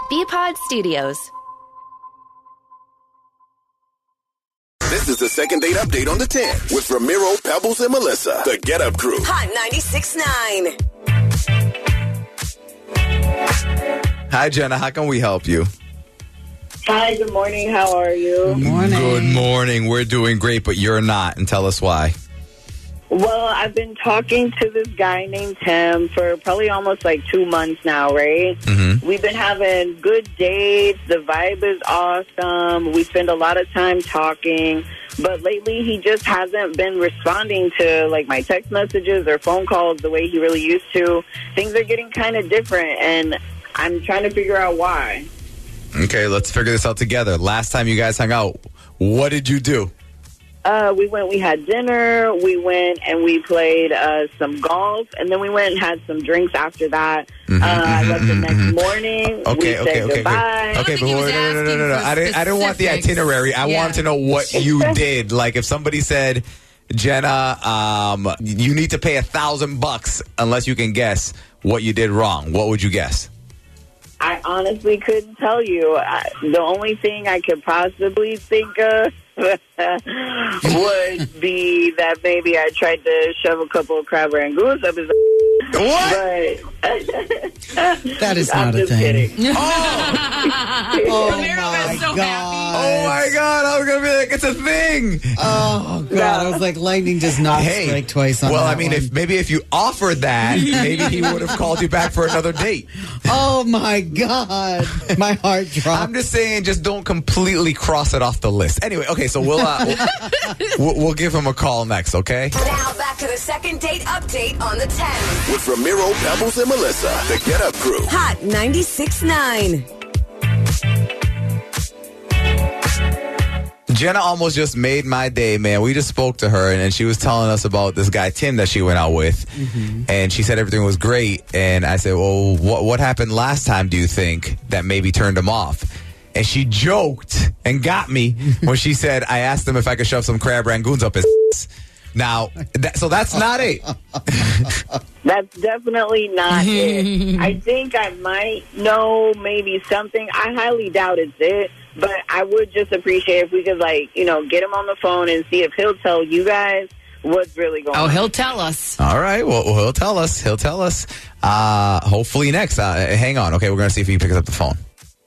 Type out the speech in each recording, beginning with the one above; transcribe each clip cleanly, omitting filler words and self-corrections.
BPod Studios. This is the second date update on the 10 with Ramiro, Pebbles, and Melissa. The Get Up Crew. Hot 96.9. Hi, Jenna. How can we help you? Hi, good morning. How are you? Good morning. Good morning. We're doing great, but you're not. And tell us why. Well, I've been talking to this guy named Tim for probably almost like 2 months now, right? Mm-hmm. We've been having good dates. The vibe is awesome. We spend a lot of time talking. But lately, he just hasn't been responding to like my text messages or phone calls the way he really used to. Things are getting kind of different, and I'm trying to figure out why. Okay, let's figure this out together. Last time you guys hung out, what did you do? We had dinner, we went and we played some golf, and then we went and had some drinks after that. I left the next morning. We said goodbye. Okay, but no. I didn't want the itinerary. I wanted to know what you did. Like if somebody said, Jenna, you need to pay $1,000 unless you can guess what you did wrong. What would you guess? I honestly couldn't tell you. The only thing I could possibly think of would be that maybe I tried to shove a couple of crab rangoons up his. What? But that is not a thing. Kidding. Oh my God! Oh my God! I was gonna be like, it's a thing. Oh God! I was like, lightning does not strike twice on well, that I mean, one. if you offered that, maybe he would have called you back for another date. Oh my God! My heart dropped. I'm just saying, just don't completely cross it off the list. Anyway, okay, so we'll give him a call next, okay? Now back to the second date update on the 10. With Ramiro, Pebbles, and Melissa. The Get Up Crew. Hot 96.9. Jenna almost just made my day, man. We just spoke to her, and she was telling us about this guy, Tim, that she went out with. Mm-hmm. And she said everything was great. And I said, well, what happened last time, do you think, that maybe turned him off? And she joked and got me when she said, I asked him if I could shove some crab rangoons up his Now, so that's not it. That's definitely not it. I think I might know maybe something. I highly doubt it's it. But I would just appreciate if we could, get him on the phone and see if he'll tell you guys what's really going on. Oh, he'll tell us. All right. Well, he'll tell us. Hopefully next. Hang on. Okay, we're going to see if he picks up the phone.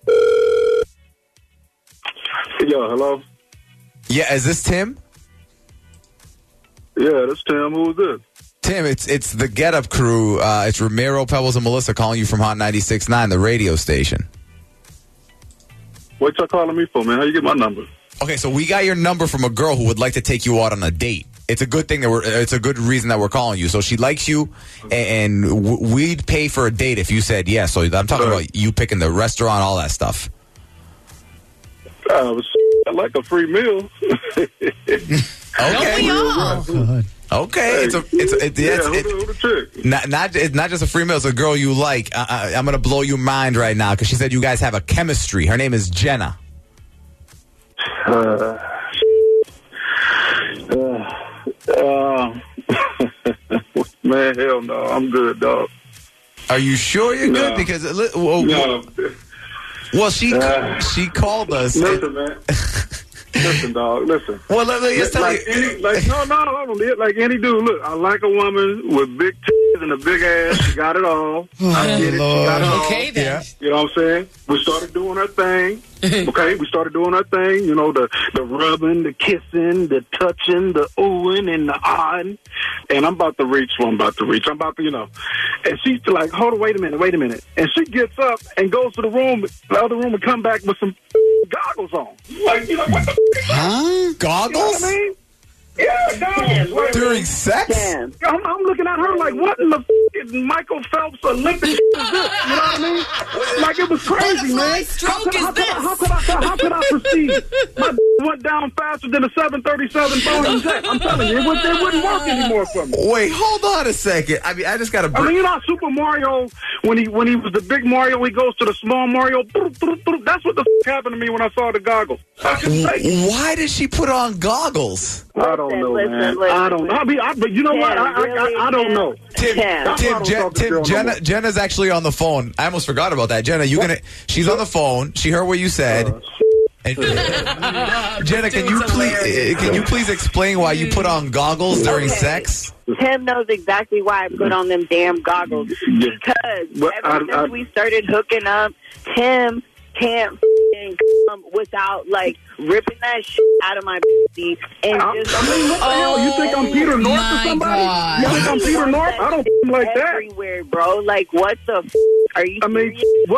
Yo, hello? Yeah, is this Tim? Yeah, that's Tim. Who is this? Tim, it's the Get Up Crew. It's Ramiro, Pebbles, and Melissa calling you from Hot 96.9, the radio station. What y'all calling me for, man? How you get my number? Okay, so we got your number from a girl who would like to take you out on a date. It's a good thing it's a good reason that we're calling you. So she likes you, and we'd pay for a date if you said yes. So I'm talking about you picking the restaurant, all that stuff. I like a free meal. Okay. Oh, God. Okay, who the chick? It's not just a free meal. It's a girl you like. I'm gonna blow your mind right now because she said you guys have a chemistry. Her name is Jenna. Man, hell no. I'm good, dog. Are you sure you're good? Because no. Well, she called us. Listen, man. Listen, dog. Listen. Well, let me just tell you. Like any dude. Look, I like a woman with big titties and a big ass. She got it all. I get it. She got it all. Okay, then. Yeah. You know what I'm saying? We started doing our thing. Okay, we started doing our thing. You know, the rubbing, the kissing, the touching, the oohing, and the ahhing. And I'm about to reach what I'm about to reach. I'm about to, And she's like, hold on, wait a minute. And she gets up and goes to the other room, and come back with some goggles on. Like, what the Huh? Goggles? You know what I mean? Yeah, goggles. During sex? Damn. I'm looking at her like, what in the Michael Phelps Olympic is this? You know what I mean? Like, it was crazy, man. Stroke is this? How could I proceed? My went down faster than a 737 Boeing jet. I'm telling you, it wouldn't work anymore for me. Wait, hold on a second. I mean, I just got to... You know how Super Mario, when he was the big Mario, he goes to the small Mario? That's what the happened to me when I saw the goggles. Why did she put on goggles? I don't know, man. Listen. I don't know. But you know what? I don't know. Jenna's actually on the phone. I almost forgot about that. Jenna, she's on the phone. She heard what you said. And, Jenna, can you please explain why you put on goggles during sex? Tim knows exactly why I put on them damn goggles. Because ever since we started hooking up, Tim can't come without ripping that shit out of my pussy and just. I mean, what the hell? You think I'm Peter North or somebody? God. You think I'm Peter North? I don't like that. Everywhere, bro. What the? Are you? I mean,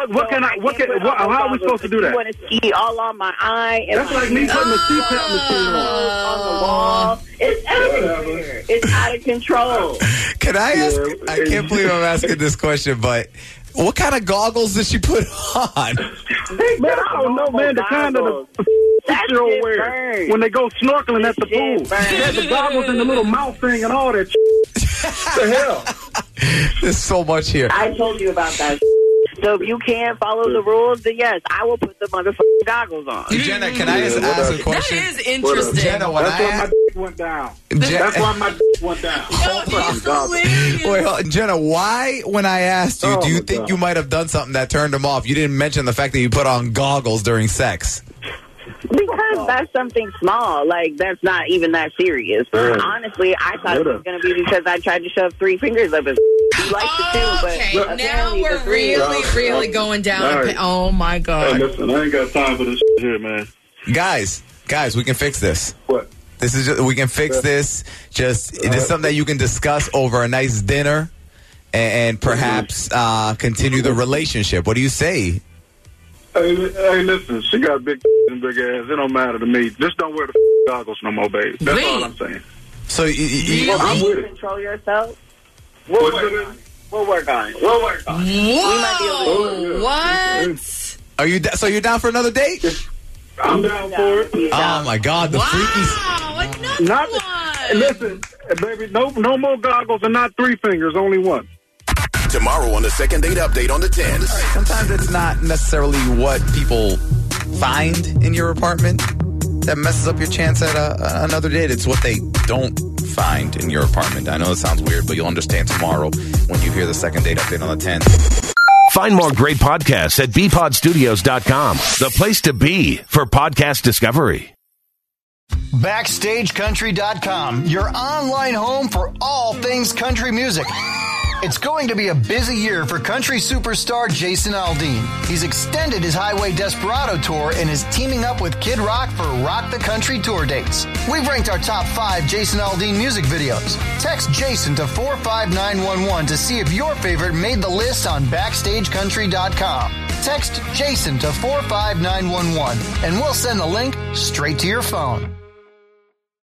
how are we supposed to do that? You want to ski all on my eye? And that's like me putting a CPAP machine on the wall. It's everywhere. It's out of control. Can I ask? I can't believe I'm asking this question, but. What kind of goggles did she put on? Man, I don't know, man. The kind of the 6-year-old wear when they go snorkeling at the pool. They had the goggles and the little mouth thing and all that shit. What the hell? There's so much here. I told you about that. So if you can't follow the rules, then yes, I will put the motherfucking goggles on. Jenna, can I just ask a question? That is interesting. Jenna, that's why my dick went down. That's why my dick went down. Wait, Jenna, why, when I asked you, do you think you might have done something that turned him off? You didn't mention the fact that you put on goggles during sex. Because that's something small. That's not even that serious. Honestly, I thought it was going to be because I tried to shove 3 fingers up his. He likes it too, but now we're really going down. Right. Oh my God! Hey, listen, I ain't got time for this here, man. Guys, we can fix this. What? This is we can fix this. This is something that you can discuss over a nice dinner, and perhaps continue the relationship. What do you say? Hey, listen, she got big and big ass. It don't matter to me. Just don't wear the goggles no more, baby. That's all I'm saying. So I'm with it. Control yourself. We'll work on it. We might be able to. What? Are you? So you're down for another date? I'm down for it. Oh my God, the freakies. Another one. Listen, baby, no more goggles and not 3 fingers, only 1. Tomorrow on the Second Date Update on the 10s. Sometimes it's not necessarily what people find in your apartment that messes up your chance at another date. It's what they don't find in your apartment. I know it sounds weird, but you'll understand tomorrow when you hear the Second Date Update on the 10s. Find more great podcasts at bpodstudios.com, the place to be for podcast discovery. BackstageCountry.com, your online home for all things country music. It's going to be a busy year for country superstar Jason Aldean. He's extended his Highway Desperado tour and is teaming up with Kid Rock for Rock the Country tour dates. We've ranked our top 5 Jason Aldean music videos. Text Jason to 45911 to see if your favorite made the list on BackstageCountry.com. Text Jason to 45911 and we'll send the link straight to your phone.